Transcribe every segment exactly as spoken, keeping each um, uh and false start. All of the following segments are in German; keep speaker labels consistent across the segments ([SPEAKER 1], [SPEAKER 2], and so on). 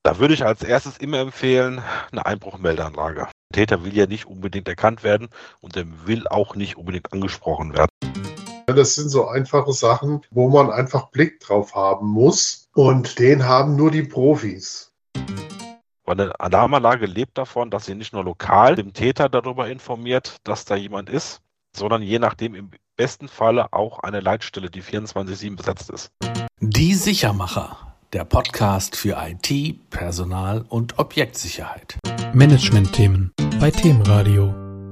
[SPEAKER 1] Da würde ich als erstes immer empfehlen, eine Einbruchmeldeanlage. Der Täter will ja nicht unbedingt erkannt werden und der will auch nicht unbedingt angesprochen werden.
[SPEAKER 2] Das sind so einfache Sachen, wo man einfach Blick drauf haben muss und den haben nur die Profis.
[SPEAKER 1] Weil eine Alarmanlage lebt davon, dass sie nicht nur lokal den Täter darüber informiert, dass da jemand ist, sondern je nachdem im besten Falle auch eine Leitstelle, die vierundzwanzig sieben besetzt ist.
[SPEAKER 3] Die Sichermacher, der Podcast für I T, Personal und Objektsicherheit.
[SPEAKER 4] Management-Themen bei Themenradio.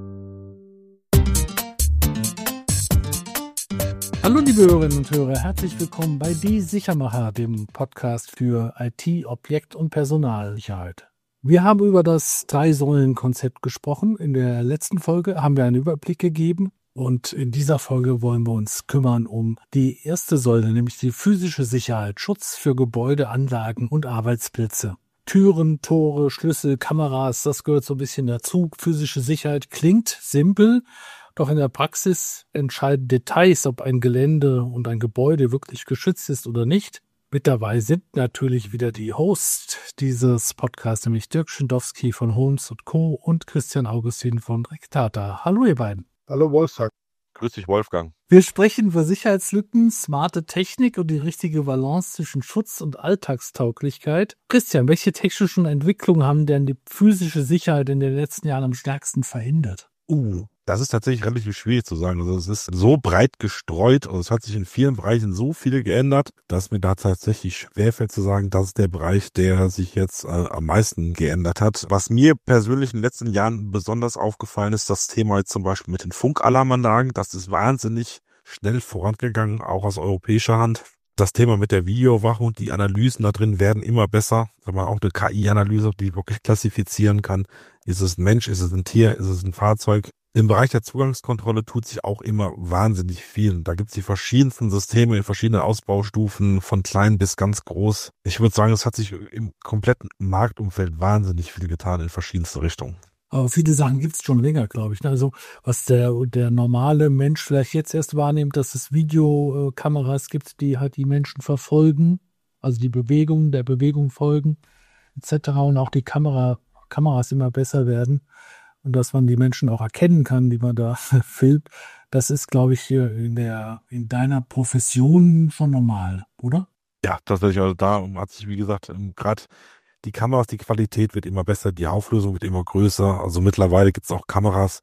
[SPEAKER 4] Hallo liebe Hörerinnen und Hörer, herzlich willkommen bei Die Sichermacher, dem Podcast für I T, Objekt- und Personalsicherheit. Wir haben über das Drei-Säulen-Konzept gesprochen. In der letzten Folge haben wir einen Überblick gegeben und in dieser Folge wollen wir uns kümmern um die erste Säule, nämlich die physische Sicherheit, Schutz für Gebäude, Anlagen und Arbeitsplätze. Türen, Tore, Schlüssel, Kameras, das gehört so ein bisschen dazu. Physische Sicherheit klingt simpel, doch in der Praxis entscheiden Details, ob ein Gelände und ein Gebäude wirklich geschützt ist oder nicht. Mit dabei sind natürlich wieder die Hosts dieses Podcasts, nämlich Dirk Schindowski von Holmes und Co. und Christian Augustin von Rectata. Hallo ihr beiden.
[SPEAKER 2] Hallo Wolfgang.
[SPEAKER 1] Grüß dich, Wolfgang.
[SPEAKER 4] Wir sprechen über Sicherheitslücken, smarte Technik und die richtige Balance zwischen Schutz und Alltagstauglichkeit. Christian, welche technischen Entwicklungen haben denn die physische Sicherheit in den letzten Jahren am stärksten verhindert?
[SPEAKER 5] Uh, das ist tatsächlich relativ schwierig zu sagen. Also es ist so breit gestreut und es hat sich in vielen Bereichen so viel geändert, dass mir da tatsächlich schwerfällt zu sagen, das ist der Bereich, der sich jetzt äh, am meisten geändert hat. Was mir persönlich in den letzten Jahren besonders aufgefallen ist, das Thema jetzt zum Beispiel mit den Funkalarmanlagen, das ist wahnsinnig schnell vorangegangen, auch aus europäischer Hand. Das Thema mit der Videoüberwachung, die Analysen da drin werden immer besser. Sag mal, auch eine K I-Analyse, die wirklich klassifizieren kann. Ist es ein Mensch, ist es ein Tier, ist es ein Fahrzeug? Im Bereich der Zugangskontrolle tut sich auch immer wahnsinnig viel. Da gibt es die verschiedensten Systeme in verschiedenen Ausbaustufen, von klein bis ganz groß. Ich würde sagen, es hat sich im kompletten Marktumfeld wahnsinnig viel getan in verschiedenste Richtungen.
[SPEAKER 4] Aber viele Sachen gibt es schon länger, glaube ich. Also was der, der normale Mensch vielleicht jetzt erst wahrnimmt, dass es Videokameras gibt, die halt die Menschen verfolgen, also die Bewegung, der Bewegung folgen et cetera. Und auch die Kamera, Kameras immer besser werden und dass man die Menschen auch erkennen kann, die man da filmt. Das ist, glaube ich, hier in der in deiner Profession schon normal, oder?
[SPEAKER 5] Ja, tatsächlich. Also da hat sich, wie gesagt, gerade die Kameras, die Qualität wird immer besser, die Auflösung wird immer größer. Also mittlerweile gibt es auch Kameras,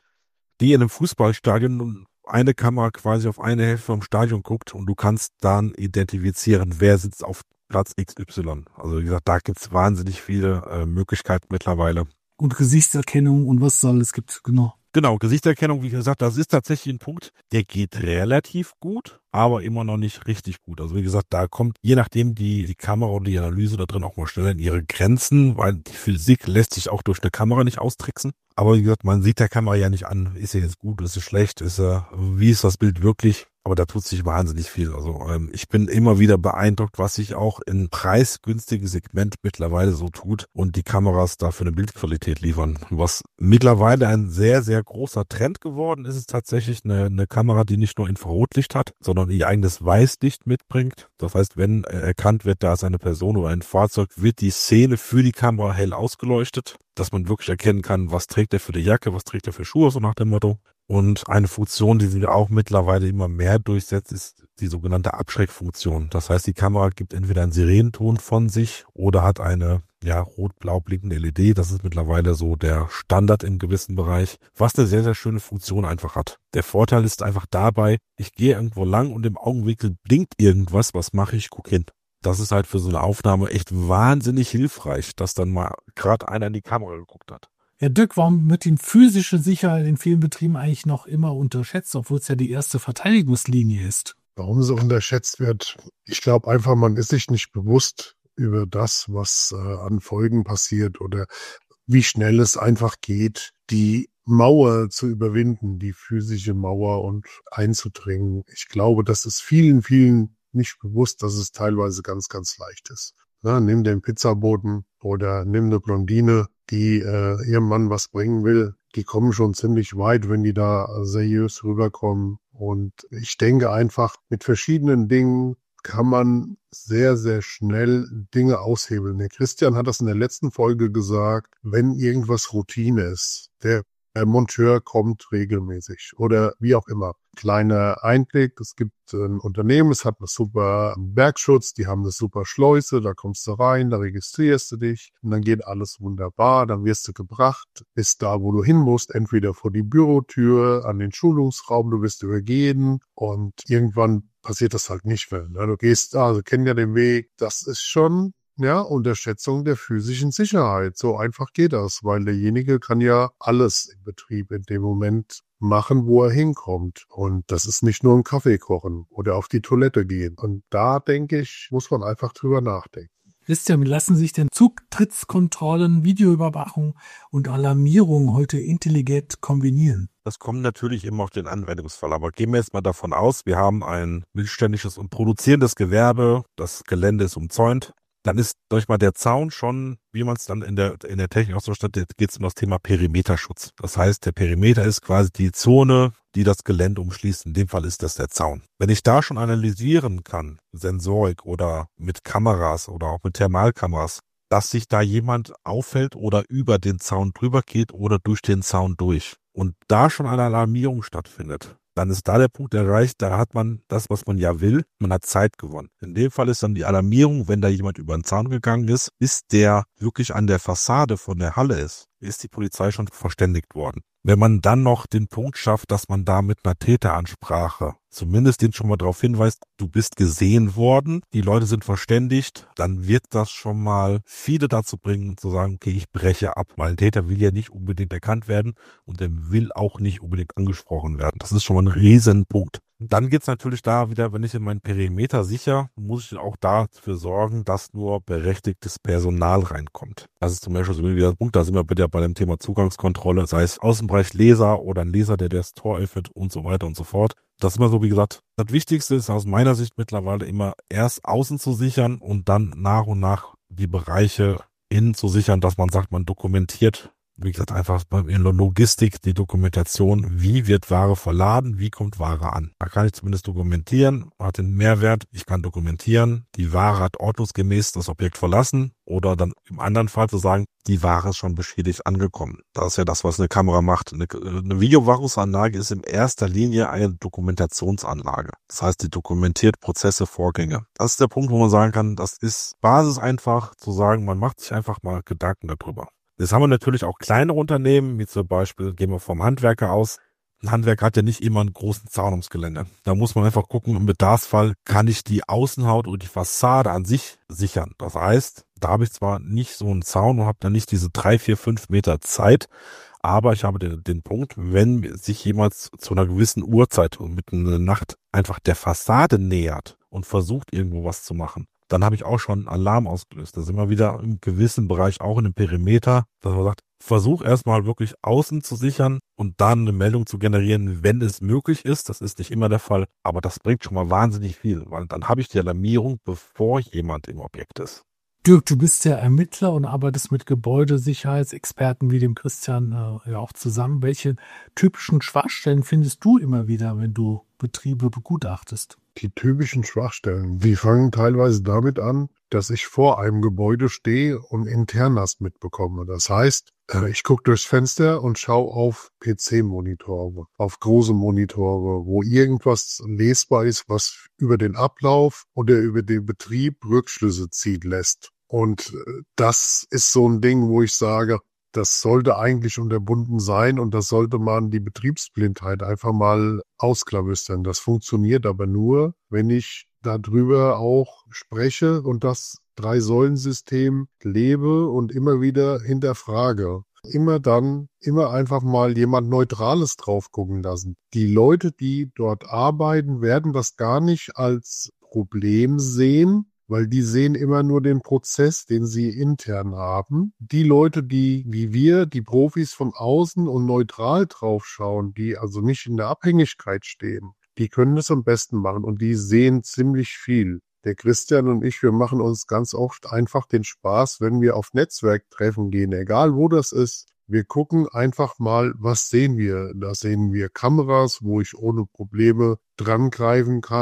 [SPEAKER 5] die in einem Fußballstadion eine Kamera quasi auf eine Hälfte vom Stadion guckt und du kannst dann identifizieren, wer sitzt auf Platz X Y. Also wie gesagt, da gibt es wahnsinnig viele äh, Möglichkeiten mittlerweile.
[SPEAKER 4] Und Gesichtserkennung und was es alles gibt, genau.
[SPEAKER 5] Genau, Gesichtserkennung, wie gesagt, das ist tatsächlich ein Punkt, der geht relativ gut, aber immer noch nicht richtig gut. Also wie gesagt, da kommt je nachdem die, die Kamera und die Analyse da drin auch mal schneller in ihre Grenzen, weil die Physik lässt sich auch durch eine Kamera nicht austricksen. Aber wie gesagt, man sieht der Kamera ja nicht an, ist er jetzt gut, ist er schlecht, ist er, wie ist das Bild wirklich? Aber da tut sich wahnsinnig viel. Also ähm, ich bin immer wieder beeindruckt, was sich auch in preisgünstigen Segment mittlerweile so tut und die Kameras dafür eine Bildqualität liefern. Was mittlerweile ein sehr, sehr großer Trend geworden ist, ist tatsächlich eine, eine Kamera, die nicht nur Infrarotlicht hat, sondern ihr eigenes Weißlicht mitbringt. Das heißt, wenn erkannt wird, da ist eine Person oder ein Fahrzeug, wird die Szene für die Kamera hell ausgeleuchtet, dass man wirklich erkennen kann, was trägt er für die Jacke, was trägt er für Schuhe, so nach dem Motto. Und eine Funktion, die sich auch mittlerweile immer mehr durchsetzt, ist die sogenannte Abschreckfunktion. Das heißt, die Kamera gibt entweder einen Sirenenton von sich oder hat eine ja rot-blau blinkende L E D. Das ist mittlerweile so der Standard im gewissen Bereich, was eine sehr, sehr schöne Funktion einfach hat. Der Vorteil ist einfach dabei, ich gehe irgendwo lang und im Augenwinkel blinkt irgendwas. Was mache ich? Guck hin. Das ist halt für so eine Aufnahme echt wahnsinnig hilfreich, dass dann mal gerade einer in die Kamera geguckt hat.
[SPEAKER 4] Ja, Dirk, warum wird die physische Sicherheit in vielen Betrieben eigentlich noch immer unterschätzt, obwohl es ja die erste Verteidigungslinie ist?
[SPEAKER 2] Warum sie unterschätzt wird? Ich glaube einfach, man ist sich nicht bewusst über das, was äh, an Folgen passiert oder wie schnell es einfach geht, die Mauer zu überwinden, die physische Mauer und einzudringen. Ich glaube, das ist vielen, vielen nicht bewusst, dass es teilweise ganz, ganz leicht ist. Ja, nimm den Pizzaboten oder nimm eine Blondine, die äh, ihrem Mann was bringen will. Die kommen schon ziemlich weit, wenn die da seriös rüberkommen. Und ich denke einfach, mit verschiedenen Dingen kann man sehr, sehr schnell Dinge aushebeln. Der Christian hat das in der letzten Folge gesagt, wenn irgendwas Routine ist, der Der Monteur kommt regelmäßig oder wie auch immer. Kleiner Einblick, es gibt ein Unternehmen, es hat einen super Bergschutz, die haben eine super Schleuse, da kommst du rein, da registrierst du dich und dann geht alles wunderbar, dann wirst du gebracht, bis da, wo du hin musst, entweder vor die Bürotür, an den Schulungsraum, du wirst übergehen und irgendwann passiert das halt nicht mehr. Du gehst da, also kennen ja den Weg, das ist schon Ja, Unterschätzung der physischen Sicherheit. So einfach geht das, weil derjenige kann ja alles im Betrieb in dem Moment machen, wo er hinkommt. Und das ist nicht nur ein Kaffee kochen oder auf die Toilette gehen. Und da, denke ich, muss man einfach drüber nachdenken.
[SPEAKER 4] Christian, wie lassen sich denn Zugtrittskontrollen, Videoüberwachung und Alarmierung heute intelligent kombinieren?
[SPEAKER 5] Das kommt natürlich immer auf den Anwendungsfall. Aber gehen wir jetzt mal davon aus, wir haben ein mittelständisches und produzierendes Gewerbe, das Gelände ist umzäunt. Dann ist, sag ich mal, der Zaun schon, wie man es dann in der in der Technik auch so steht, geht es um das Thema Perimeterschutz. Das heißt, der Perimeter ist quasi die Zone, die das Gelände umschließt. In dem Fall ist das der Zaun. Wenn ich da schon analysieren kann, Sensorik oder mit Kameras oder auch mit Thermalkameras, dass sich da jemand auffällt oder über den Zaun drüber geht oder durch den Zaun durch und da schon eine Alarmierung stattfindet, dann ist da der Punkt erreicht, da hat man das, was man ja will, man hat Zeit gewonnen. In dem Fall ist dann die Alarmierung, wenn da jemand über den Zaun gegangen ist, bis der wirklich an der Fassade von der Halle ist, ist die Polizei schon verständigt worden. Wenn man dann noch den Punkt schafft, dass man da mit einer Täteransprache zumindest den schon mal darauf hinweist, du bist gesehen worden, die Leute sind verständigt, dann wird das schon mal viele dazu bringen, zu sagen, okay, ich breche ab, weil ein Täter will ja nicht unbedingt erkannt werden und der will auch nicht unbedingt angesprochen werden. Das ist schon mal ein Riesenpunkt. Dann geht's natürlich da wieder, wenn ich in meinen Perimeter sicher, muss ich auch dafür sorgen, dass nur berechtigtes Personal reinkommt. Das ist zum Beispiel so wieder der Punkt, da sind wir wieder bei dem Thema Zugangskontrolle, sei es Außenbereich Laser oder ein Laser, der das Tor öffnet und so weiter und so fort. Das ist immer so, wie gesagt, das Wichtigste ist aus meiner Sicht mittlerweile immer erst außen zu sichern und dann nach und nach die Bereiche innen zu sichern, dass man sagt, man dokumentiert, wie gesagt, einfach in der Logistik die Dokumentation, wie wird Ware verladen, wie kommt Ware an. Da kann ich zumindest dokumentieren, hat den Mehrwert, ich kann dokumentieren, die Ware hat ordnungsgemäß das Objekt verlassen oder dann im anderen Fall zu sagen, die Ware ist schon beschädigt angekommen. Das ist ja das, was eine Kamera macht. Eine, eine Videoüberwachungsanlage ist in erster Linie eine Dokumentationsanlage. Das heißt, die dokumentiert Prozesse, Vorgänge. Das ist der Punkt, wo man sagen kann, das ist Basis einfach zu sagen, man macht sich einfach mal Gedanken darüber. Jetzt haben wir natürlich auch kleinere Unternehmen, wie zum Beispiel, gehen wir vom Handwerker aus. Ein Handwerker hat ja nicht immer einen großen Zaun ums Gelände. Da muss man einfach gucken, im Bedarfsfall kann ich die Außenhaut oder die Fassade an sich sichern. Das heißt, da habe ich zwar nicht so einen Zaun und habe dann nicht diese drei, vier, fünf Meter Zeit, aber ich habe den, den Punkt, wenn sich jemand zu einer gewissen Uhrzeit und mitten in der Nacht einfach der Fassade nähert und versucht, irgendwo was zu machen, dann habe ich auch schon einen Alarm ausgelöst. Da sind wir wieder im gewissen Bereich auch in dem Perimeter, dass man sagt, versuch erstmal wirklich außen zu sichern und dann eine Meldung zu generieren, wenn es möglich ist. Das ist nicht immer der Fall, aber das bringt schon mal wahnsinnig viel, weil dann habe ich die Alarmierung, bevor jemand im Objekt ist.
[SPEAKER 4] Dirk, du bist ja Ermittler und arbeitest mit Gebäudesicherheitsexperten wie dem Christian äh, ja auch zusammen. Welche typischen Schwachstellen findest du immer wieder, wenn du Betriebe begutachtest?
[SPEAKER 2] Die typischen Schwachstellen, die fangen teilweise damit an, dass ich vor einem Gebäude stehe und Internas mitbekomme. Das heißt, ich gucke durchs Fenster und schaue auf P C-Monitore, auf große Monitore, wo irgendwas lesbar ist, was über den Ablauf oder über den Betrieb Rückschlüsse ziehen lässt. Und das ist so ein Ding, wo ich sage, das sollte eigentlich unterbunden sein und das sollte man die Betriebsblindheit einfach mal ausklabüstern. Das funktioniert aber nur, wenn ich darüber auch spreche und das Drei-Säulen-System lebe und immer wieder hinterfrage. Immer dann, immer einfach mal jemand Neutrales drauf gucken lassen. Die Leute, die dort arbeiten, werden das gar nicht als Problem sehen, weil die sehen immer nur den Prozess, den sie intern haben. Die Leute, die, wie wir, die Profis von außen und neutral draufschauen, die also nicht in der Abhängigkeit stehen, die können das am besten machen und die sehen ziemlich viel. Der Christian und ich, wir machen uns ganz oft einfach den Spaß, wenn wir auf Netzwerktreffen gehen, egal wo das ist. Wir gucken einfach mal, was sehen wir. Da sehen wir Kameras, wo ich ohne Probleme dran greifen kann.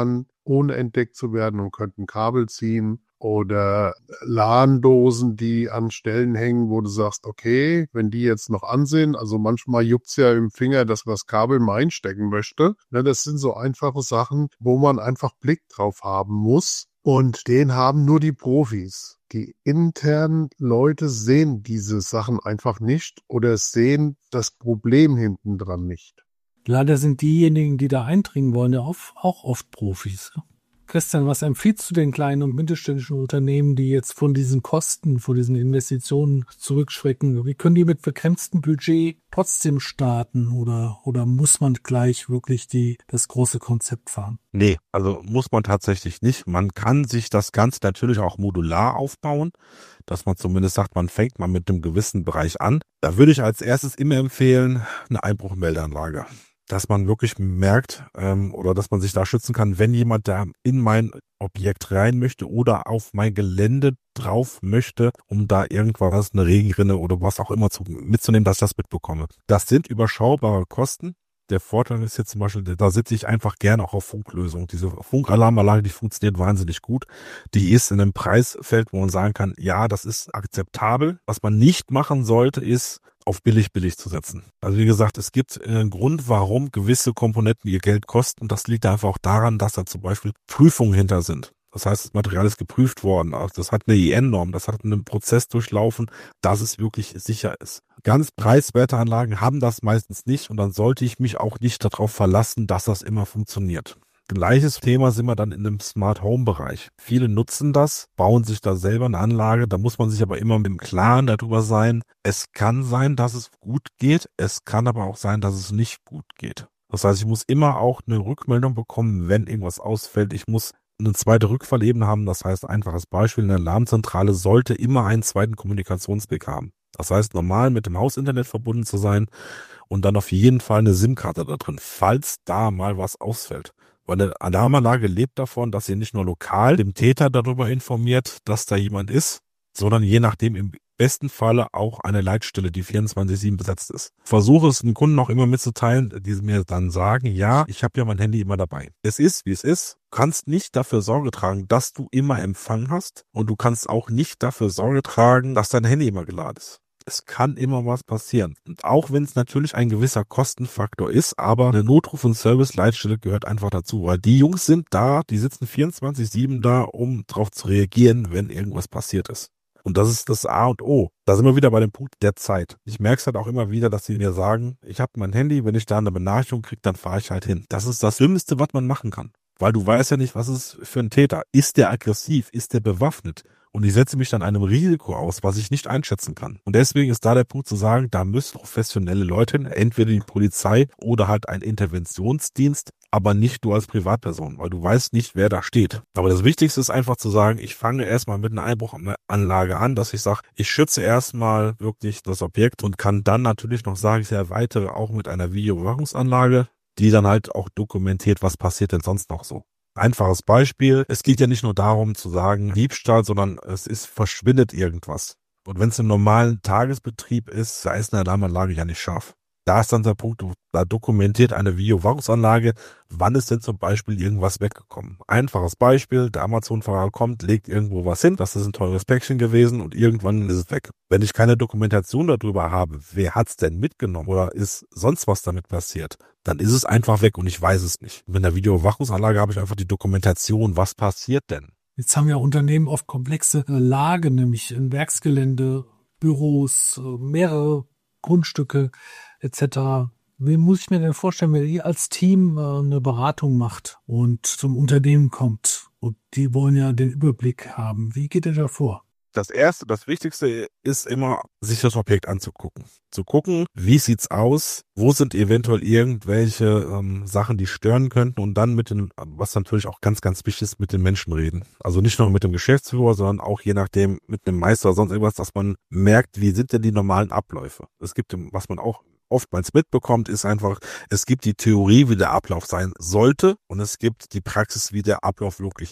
[SPEAKER 2] ohne entdeckt zu werden und könnten Kabel ziehen. Oder LAN-Dosen, die an Stellen hängen, wo du sagst, okay, wenn die jetzt noch an sind, also manchmal juckt's ja im Finger, dass man das Kabel mal einstecken möchte. Ne, das sind so einfache Sachen, wo man einfach Blick drauf haben muss. Und den haben nur die Profis. Die internen Leute sehen diese Sachen einfach nicht oder sehen das Problem hinten dran nicht.
[SPEAKER 4] Leider sind diejenigen, die da eindringen wollen, ja auch oft Profis. Christian, was empfiehlst du den kleinen und mittelständischen Unternehmen, die jetzt von diesen Kosten, von diesen Investitionen zurückschrecken? Wie können die mit begrenztem Budget trotzdem starten oder, oder muss man gleich wirklich die, das große Konzept fahren?
[SPEAKER 5] Nee, also muss man tatsächlich nicht. Man kann sich das Ganze natürlich auch modular aufbauen, dass man zumindest sagt, man fängt mal mit einem gewissen Bereich an. Da würde ich als erstes immer empfehlen, eine Einbruchmeldeanlage. Dass man wirklich merkt ähm, oder dass man sich da schützen kann, wenn jemand da in mein Objekt rein möchte oder auf mein Gelände drauf möchte, um da irgendwas, eine Regenrinne oder was auch immer zu, mitzunehmen, dass ich das mitbekomme. Das sind überschaubare Kosten. Der Vorteil ist jetzt zum Beispiel, da sitze ich einfach gerne auch auf Funklösung. Diese Funkalarmanlage, die funktioniert wahnsinnig gut. Die ist in einem Preisfeld, wo man sagen kann, ja, das ist akzeptabel. Was man nicht machen sollte, ist auf billig billig zu setzen. Also wie gesagt, es gibt einen Grund, warum gewisse Komponenten ihr Geld kosten. Das liegt einfach auch daran, dass da zum Beispiel Prüfungen hinter sind. Das heißt, das Material ist geprüft worden. Also das hat eine I N-Norm, das hat einen Prozess durchlaufen, dass es wirklich sicher ist. Ganz preiswerte Anlagen haben das meistens nicht und dann sollte ich mich auch nicht darauf verlassen, dass das immer funktioniert. Gleiches Thema sind wir dann in dem Smart Home Bereich. Viele nutzen das, bauen sich da selber eine Anlage, da muss man sich aber immer mit dem Klaren darüber sein. Es kann sein, dass es gut geht, es kann aber auch sein, dass es nicht gut geht. Das heißt, ich muss immer auch eine Rückmeldung bekommen, wenn irgendwas ausfällt. Ich muss eine zweite Rückfallebene haben, das heißt, einfaches Beispiel, eine Alarmzentrale sollte immer einen zweiten Kommunikationsweg haben. Das heißt, normal mit dem Hausinternet verbunden zu sein und dann auf jeden Fall eine SIM-Karte da drin, falls da mal was ausfällt. Weil eine Alarmanlage lebt davon, dass sie nicht nur lokal dem Täter darüber informiert, dass da jemand ist, sondern je nachdem im besten Falle auch eine Leitstelle, die vierundzwanzig sieben besetzt ist. Versuche es den Kunden auch immer mitzuteilen, die mir dann sagen, ja, ich habe ja mein Handy immer dabei. Es ist, wie es ist. Du kannst nicht dafür Sorge tragen, dass du immer Empfang hast und du kannst auch nicht dafür Sorge tragen, dass dein Handy immer geladen ist. Es kann immer was passieren. Und auch wenn es natürlich ein gewisser Kostenfaktor ist, aber eine Notruf- und Service-Leitstelle gehört einfach dazu, weil die Jungs sind da, die sitzen vierundzwanzig sieben da, um darauf zu reagieren, wenn irgendwas passiert ist. Und das ist das A und O. Da sind wir wieder bei dem Punkt der Zeit. Ich merke es halt auch immer wieder, dass sie mir sagen, ich habe mein Handy, wenn ich da eine Benachrichtigung kriege, dann fahre ich halt hin. Das ist das Schlimmste, was man machen kann. Weil du weißt ja nicht, was ist für ein Täter. Ist der aggressiv? Ist der bewaffnet? Und ich setze mich dann einem Risiko aus, was ich nicht einschätzen kann. Und deswegen ist da der Punkt zu sagen, da müssen professionelle Leute hin, entweder die Polizei oder halt ein Interventionsdienst, aber nicht du als Privatperson, weil du weißt nicht, wer da steht. Aber das Wichtigste ist einfach zu sagen, ich fange erstmal mit einer Einbruchanlage an, dass ich sage, ich schütze erstmal wirklich das Objekt und kann dann natürlich noch sagen, ich erweitere auch mit einer Videoüberwachungsanlage, die dann halt auch dokumentiert, was passiert denn sonst noch so. Einfaches Beispiel, es geht ja nicht nur darum zu sagen Diebstahl, sondern es ist, verschwindet irgendwas. Und wenn es im normalen Tagesbetrieb ist, da ist eine Alarmanlage ja nicht scharf. Da ist dann der Punkt, da dokumentiert eine Videoüberwachungsanlage, wann ist denn zum Beispiel irgendwas weggekommen. Einfaches Beispiel, der Amazon-Fahrer kommt, legt irgendwo was hin, das ist ein teures Päckchen gewesen und irgendwann ist es weg. Wenn ich keine Dokumentation darüber habe, wer hat's denn mitgenommen oder ist sonst was damit passiert, dann ist es einfach weg und ich weiß es nicht. Mit einer Videoüberwachungsanlage habe ich einfach die Dokumentation, was passiert denn.
[SPEAKER 4] Jetzt haben ja Unternehmen oft komplexe Lagen, nämlich ein Werksgelände, Büros, mehrere Grundstücke et cetera. Wie muss ich mir denn vorstellen, wenn ihr als Team eine Beratung macht und zum Unternehmen kommt und die wollen ja den Überblick haben? Wie geht ihr da vor?
[SPEAKER 5] Das Erste, das Wichtigste ist immer, sich das Objekt anzugucken. Zu gucken, wie sieht's aus, wo sind eventuell irgendwelche ähm, Sachen, die stören könnten und dann mit den, was natürlich auch ganz, ganz wichtig ist, mit den Menschen reden. Also nicht nur mit dem Geschäftsführer, sondern auch je nachdem mit einem Meister oder sonst irgendwas, dass man merkt, wie sind denn die normalen Abläufe. Es gibt, was man auch oftmals mitbekommt, ist einfach, es gibt die Theorie, wie der Ablauf sein sollte und es gibt die Praxis, wie der Ablauf wirklich ist.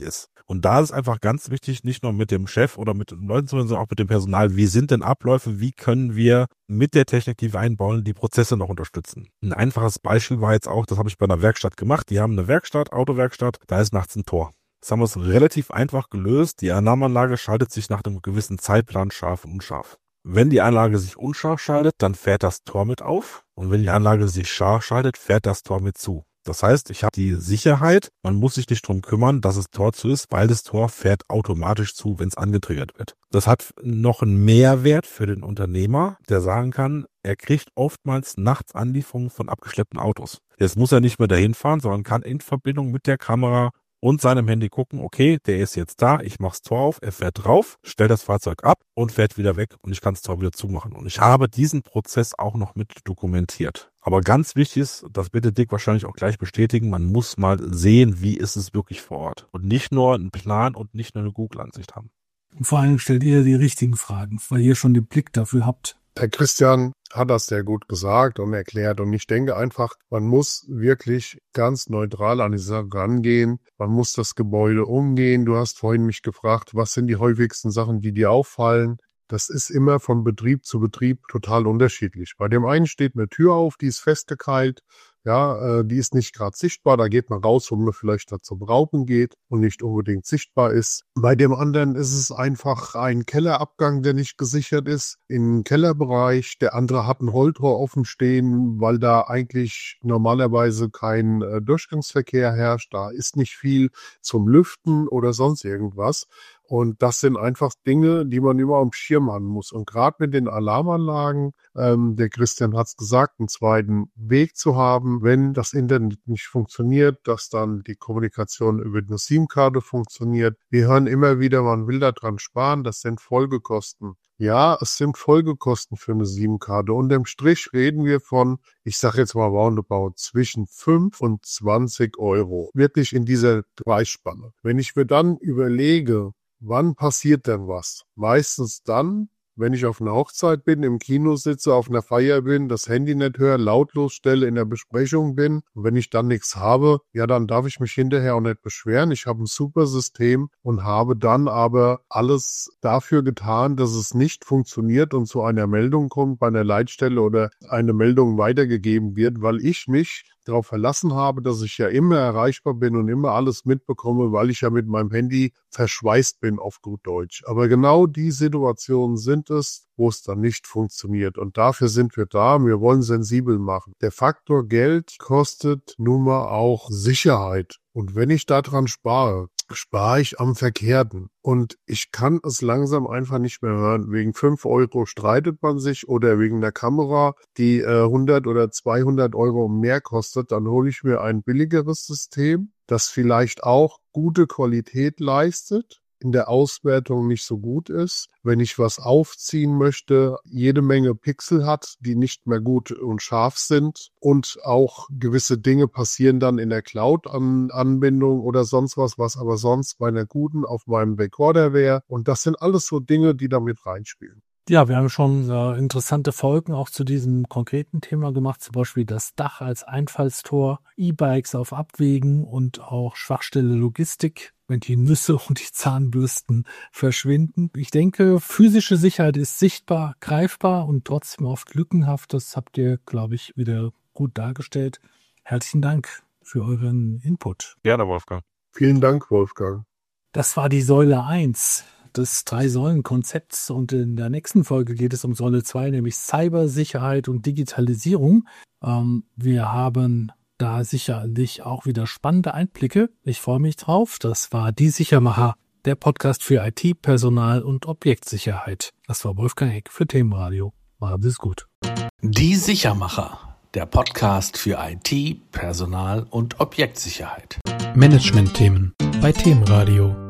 [SPEAKER 5] Und da ist einfach ganz wichtig, nicht nur mit dem Chef oder mit den Leuten zu reden, sondern auch mit dem Personal. Wie sind denn Abläufe? Wie können wir mit der Technik, die wir einbauen, die Prozesse noch unterstützen? Ein einfaches Beispiel war jetzt auch, das habe ich bei einer Werkstatt gemacht. Die haben eine Werkstatt, Autowerkstatt, da ist nachts ein Tor. Das haben wir es relativ einfach gelöst. Die Alarmanlage schaltet sich nach einem gewissen Zeitplan scharf und unscharf. Wenn die Anlage sich unscharf schaltet, dann fährt das Tor mit auf. Und wenn die Anlage sich scharf schaltet, fährt das Tor mit zu. Das heißt, ich habe die Sicherheit, man muss sich nicht drum kümmern, dass das Tor zu ist, weil das Tor fährt automatisch zu, wenn es angetriggert wird. Das hat noch einen Mehrwert für den Unternehmer, der sagen kann, er kriegt oftmals nachts Anlieferungen von abgeschleppten Autos. Jetzt muss er nicht mehr dahin fahren, sondern kann in Verbindung mit der Kamera und seinem Handy gucken, okay, der ist jetzt da, ich mach's Tor auf, er fährt drauf, stellt das Fahrzeug ab und fährt wieder weg und ich kann das Tor wieder zumachen. Und ich habe diesen Prozess auch noch mit dokumentiert. Aber ganz wichtig ist, das bitte Dick wahrscheinlich auch gleich bestätigen, man muss mal sehen, wie ist es wirklich vor Ort. Und nicht nur einen Plan und nicht nur eine Google-Ansicht haben.
[SPEAKER 4] Und vor allem stellt ihr die richtigen Fragen, weil ihr schon den Blick dafür habt.
[SPEAKER 2] Der Christian hat das sehr gut gesagt und erklärt. Und ich denke einfach, man muss wirklich ganz neutral an die Sache rangehen. Man muss das Gebäude umgehen. Du hast vorhin mich gefragt, was sind die häufigsten Sachen, die dir auffallen? Das ist immer von Betrieb zu Betrieb total unterschiedlich. Bei dem einen steht eine Tür auf, die ist festgekeilt. Ja, äh, die ist nicht gerade sichtbar. Da geht man raus, wo man vielleicht da zum Rauchen geht und nicht unbedingt sichtbar ist. Bei dem anderen ist es einfach ein Kellerabgang, der nicht gesichert ist im Kellerbereich. Der andere hat ein Rolltor offen stehen, weil da eigentlich normalerweise kein äh, Durchgangsverkehr herrscht. Da ist nicht viel zum Lüften oder sonst irgendwas. Und das sind einfach Dinge, die man immer am Schirm haben muss. Und gerade mit den Alarmanlagen, ähm, der Christian hat es gesagt, einen zweiten Weg zu haben, wenn das Internet nicht funktioniert, dass dann die Kommunikation über eine SIM-Karte funktioniert. Wir hören immer wieder, man will daran sparen, das sind Folgekosten. Ja, es sind Folgekosten für eine SIM-Karte. Unterm Strich reden wir von, ich sage jetzt mal roundabout, zwischen fünf und zwanzig Euro. Wirklich in dieser Preisspanne. Wenn ich mir dann überlege, wann passiert denn was? Meistens dann, wenn ich auf einer Hochzeit bin, im Kino sitze, auf einer Feier bin, das Handy nicht höre, lautlos stelle, in der Besprechung bin. Und wenn ich dann nichts habe, ja, dann darf ich mich hinterher auch nicht beschweren. Ich habe ein super System und habe dann aber alles dafür getan, dass es nicht funktioniert und zu einer Meldung kommt bei einer Leitstelle oder eine Meldung weitergegeben wird, weil ich mich darauf verlassen habe, dass ich ja immer erreichbar bin und immer alles mitbekomme, weil ich ja mit meinem Handy verschweißt bin, auf gut Deutsch. Aber genau die Situationen sind es, wo es dann nicht funktioniert. Und dafür sind wir da. Wir wollen sensibel machen. Der Faktor Geld kostet nun mal auch Sicherheit. Und wenn ich daran spare, spare ich am Verkehrten. Und ich kann es langsam einfach nicht mehr hören. Wegen fünf Euro streitet man sich oder wegen der Kamera, die äh, hundert oder zweihundert Euro mehr kostet. Dann hole ich mir ein billigeres System, das vielleicht auch gute Qualität leistet, in der Auswertung nicht so gut ist, wenn ich was aufziehen möchte, jede Menge Pixel hat, die nicht mehr gut und scharf sind und auch gewisse Dinge passieren dann in der Cloud-Anbindung oder sonst was, was aber sonst bei einer guten auf meinem Recorder wäre. Und das sind alles so Dinge, die da mit reinspielen.
[SPEAKER 4] Ja, wir haben schon äh, interessante Folgen auch zu diesem konkreten Thema gemacht, zum Beispiel das Dach als Einfallstor, E-Bikes auf Abwägen und auch Schwachstelle Logistik, wenn die Nüsse und die Zahnbürsten verschwinden. Ich denke, physische Sicherheit ist sichtbar, greifbar und trotzdem oft lückenhaft. Das habt ihr, glaube ich, wieder gut dargestellt. Herzlichen Dank für euren Input.
[SPEAKER 1] Gerne, Wolfgang.
[SPEAKER 2] Vielen Dank, Wolfgang.
[SPEAKER 4] Das war die Säule eins des Drei-Säulen-Konzepts und in der nächsten Folge geht es um Säule zwei, nämlich Cybersicherheit und Digitalisierung. Ähm, wir haben da sicherlich auch wieder spannende Einblicke. Ich freue mich drauf. Das war Die Sichermacher, der Podcast für I T, Personal und Objektsicherheit. Das war Wolfgang Heck für Themenradio. Macht es gut.
[SPEAKER 3] Die Sichermacher, der Podcast für I T, Personal und Objektsicherheit.
[SPEAKER 4] Management-Themen bei Themenradio.